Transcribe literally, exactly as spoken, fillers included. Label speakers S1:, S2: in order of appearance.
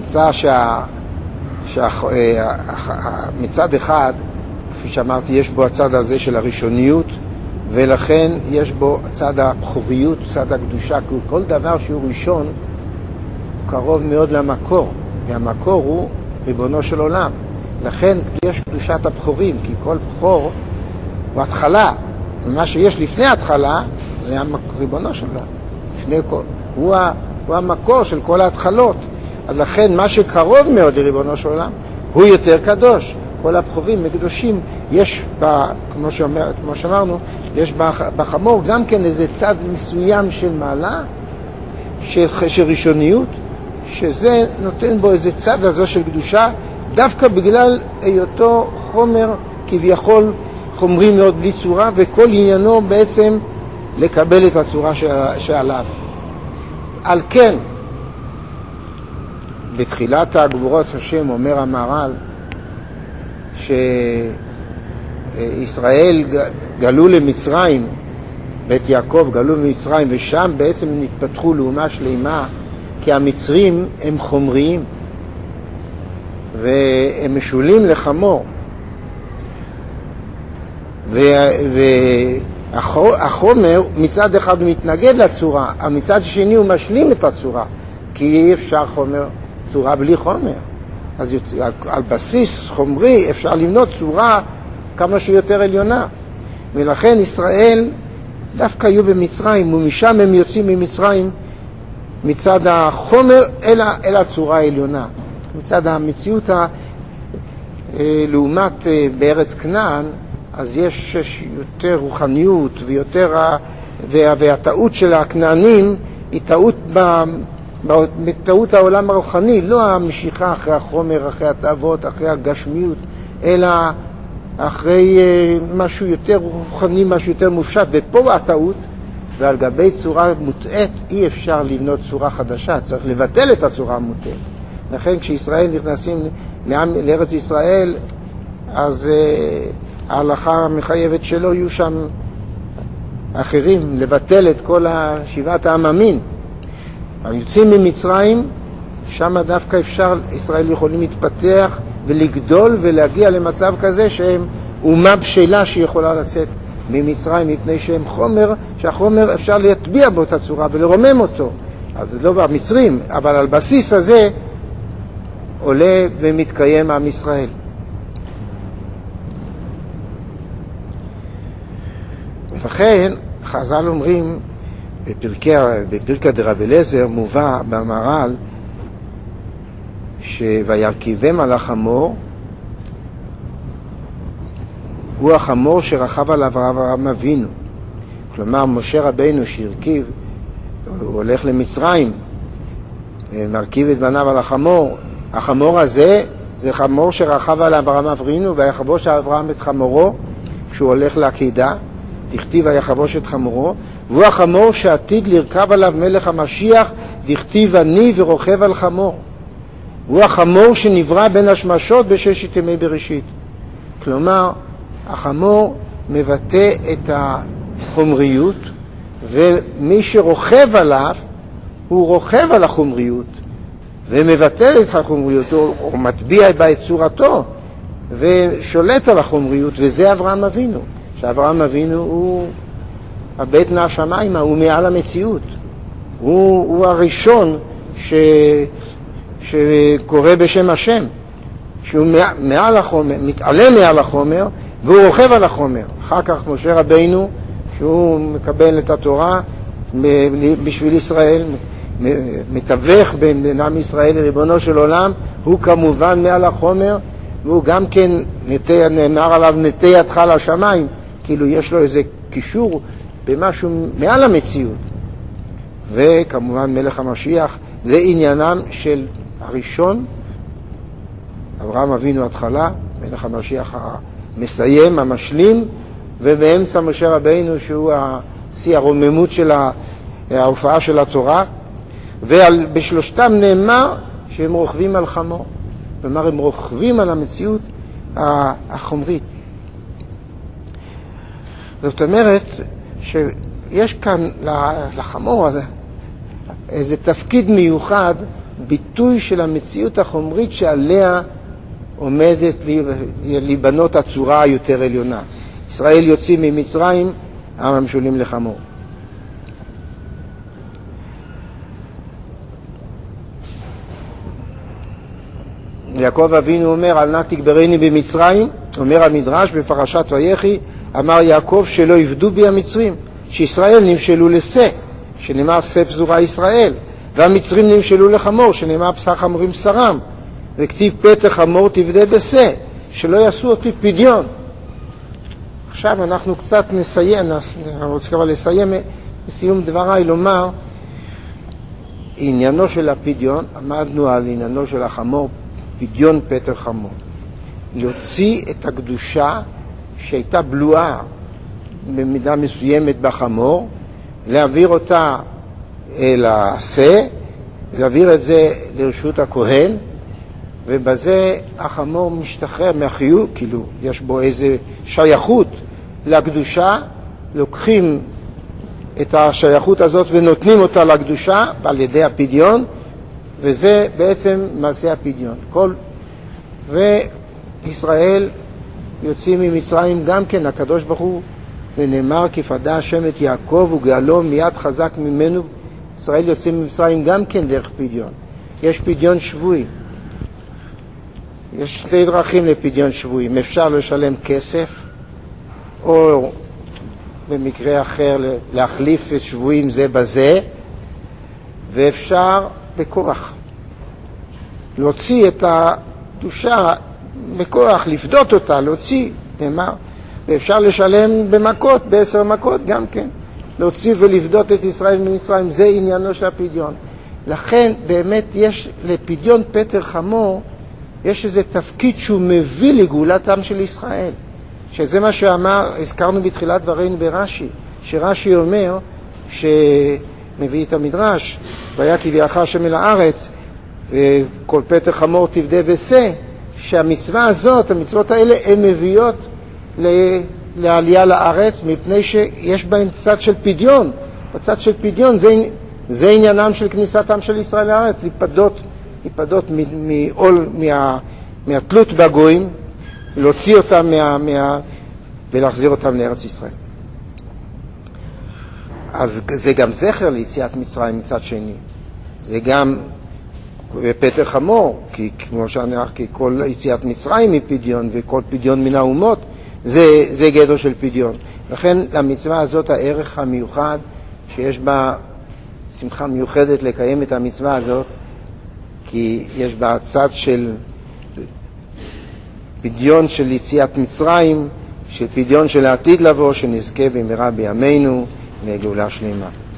S1: יצא שה, שה, מצד אחד, כפי שאמרתי, יש בו הצד הזה של הראשוניות, ולכן יש בו צד הבחוריות, צד הקדושה, כי כל דבר שהוא ראשון הוא קרוב מאוד למקור, והמקור הוא ריבונו של עולם. לכן יש קדושת הבחורים, כי כל בחור הוא התחלה, ומה שיש לפני התחלה זה ריבונו של עולם. לפני כל, הוא, ה, הוא המקור של כל ההתחלות. אז לכן מה שקרוב מאוד לריבונו של עולם הוא יותר קדוש. כל הבחורים מקדושים, יש, ב, כמו, שאומר, כמו שאמרנו, יש בחמור גם כן איזה צד מסוים של מעלה, של, של ראשוניות, שזה נותן בו איזה צד הזו של קדושה, דווקא בגלל היותו חומר כביכול חומרי מאוד בלי צורה, וכל עניינו בעצם לקבל את הצורה שעליו. על כן, בתחילת הגבורות השם אומר המהר"ל, שישראל גלו למצרים, בית יעקב גלו למצרים, ושם בעצם נתפתחו לאומה שלמה, כי המצרים הם חומריים, והם משולים לחמור. והחומר מצד אחד מתנגד לצורה, מצד שני הוא משלים את הצורה, כי אי אפשר חומר, צורה בלי חומר. אז על בסיס חומרי אפשר לבנות צורה כמה שיותר עליונה. ולכן ישראל דווקא היו במצרים, ומשם הם יוצאים ממצרים מצד החומר אל, אל הצורה העליונה. מצד המציאות ה... לעומת בארץ כנען, אז יש יותר רוחניות ויותר, וה... והטעות של הכנענים היא טעות ב... בטעות העולם הרוחני, לא המשיכה אחרי החומר, אחרי התאוות, אחרי הגשמיות, אלא אחרי משהו יותר רוחני, משהו יותר מופשט, ופה הטעות, ועל גבי צורה מוטעת אי אפשר לבנות צורה חדשה, צריך לבטל את הצורה המוטעת. לכן כשישראל נכנסים לארץ ישראל, אז ההלכה המחייבת שלו יהיו שם אחרים, לבטל את כל שבעת העממים. יוצאים ממצרים, שם דווקא אפשר, ישראל יכולים להתפתח ולגדול ולהגיע למצב כזה שהם אומה בשלה שיכולה לצאת ממצרים, מפני שהם חומר, שהחומר אפשר להטביע באותה צורה ולרומם אותו. אז זה לא במצרים, אבל על בסיס הזה עולה ומתקיים עם ישראל. ולכן חז"ל אומרים, בפרקא דרב אליעזר מובא במהר"ל שוירכיבם על החמור, הוא החמור שרכב עליו אברהם אבינו. כלומר משה רבינו שהרכיב, הוא הולך למצרים, מרכיב את בניו על החמור. החמור הזה זה חמור שרכב עליו אברהם אבינו, ויחבוש אברהם את חמורו כשהוא הולך לעקידה, דכתיב ויחבוש את חמורו, והוא החמור שעתיד לרכב עליו מלך המשיח, דכתיב אני ורוכב על חמור. הוא החמור שנברא בין השמשות בששת ימי בראשית. כלומר, החמור מבטא את החומריות, ומי שרוכב עליו, הוא רוכב על החומריות, ומבטל את החומריות, הוא, הוא מטביע בה את צורתו, ושולט על החומריות, וזה אברהם אבינו. שאברהם אבינו הוא הבית מהשמיים, הוא מעל המציאות. הוא, הוא הראשון ש, שקורא בשם השם, שהוא מעל החומר, מתעלה מעל החומר, והוא רוכב על החומר. אחר כך משה רבינו, שהוא מקבל את התורה בשביל ישראל, מתווך בין עם ישראל לריבונו של עולם, הוא כמובן מעל החומר, והוא גם כן נטה, נאמר עליו נטה ידך לשמיים, כאילו יש לו איזה קישור במשהו מעל המציאות. וכמובן מלך המשיח, זה עניינם של הראשון, אברהם אבינו התחלה, מלך המשיח המסיים, המשלים, ובאמצע משה רבינו שהוא השיא הרוממות של ההופעה של התורה, ובשלושתם נאמר שהם רוכבים על חמור. כלומר, הם רוכבים על המציאות החומרית. זאת אומרת שיש כאן לחמור הזה איזה תפקיד מיוחד ביטוי של המציאות החומרית שעליה עומדת להיבנות הצורה היותר עליונה. ישראל יוצאים ממצרים, עם המשולים לחמור. יעקב אבינו אומר, אל נא תגברני במצרים, אומר המדרש בפרשת ויחי, אמר יעקב שלא יבדו בי המצרים, שישראל נמשלו לשה, שנאמר שא פזורה ישראל, והמצרים נמשלו לחמור, שנאמר בשר חמורים בשרם, וכתיב פתח חמור תבדה בשה, שלא יעשו אותי פדיון. עכשיו אנחנו קצת נסיים, אני רוצה כבר לסיים, בסיום דבריי לומר, עניינו של הפדיון, עמדנו על עניינו של החמור, פדיון פתח חמור. להוציא את הקדושה שהייתה בלועה במידה מסוימת בחמור, להעביר אותה אל השה, להעביר את זה לרשות הכהן, ובזה החמור משתחרר מהחיוב, כאילו יש בו איזה שייכות לקדושה, לוקחים את השייכות הזאת ונותנים אותה לקדושה על ידי הפדיון, וזה בעצם מעשה הפדיון. כל וישראל יוצאים ממצרים גם כן, הקדוש ברוך הוא, ונאמר כי פדה השם את יעקב וגאלו מיד חזק ממנו. ישראל יוצאים ממצרים גם כן דרך פדיון. יש פדיון שבוי. יש שתי דרכים לפדיון שבויים. אפשר לשלם כסף, או במקרה אחר להחליף את שבויים זה בזה, ואפשר בכוח להוציא את הקדושה בכוח, לפדות אותה, להוציא, נאמר, ואפשר לשלם במכות, בעשר מכות גם כן, להוציא ולפדות את ישראל ממצרים. זה עניינו של הפדיון. לכן באמת יש לפדיון פתח חמור, יש איזה תפקיד שהוא מביא לגאולתם של ישראל, שזה מה שאמר, הזכרנו בתחילת דברינו ברש"י, שרש"י אומר, שמביא את המדרש, והיה כי ביאך השם אל הארץ, כל פתח חמור תבדה ושא, שהמצווה הזאת, המצוות האלה, הן מביאות לעלייה לארץ, מפני שיש בהן צד של פדיון. בצד של פדיון זה, זה עניינם של כניסתם של ישראל לארץ, להיפדות, להיפדות מעול, מה, מהתלות בגויים, להוציא אותם מה, מה, ולהחזיר אותם לארץ ישראל. אז זה גם זכר ליציאת מצרים מצד שני. זה גם פתח חמור, כי כמו שאמר, כי כל יציאת מצרים היא פדיון, וכל פדיון מן האומות זה, זה גדר של פדיון. לכן למצווה הזאת הערך המיוחד, שיש בה שמחה מיוחדת לקיים את המצווה הזאת, כי יש בה צד של פדיון של יציאת מצרים, של פדיון של העתיד לבוא, שנזכה במהרה בימינו לגאולה שלמה.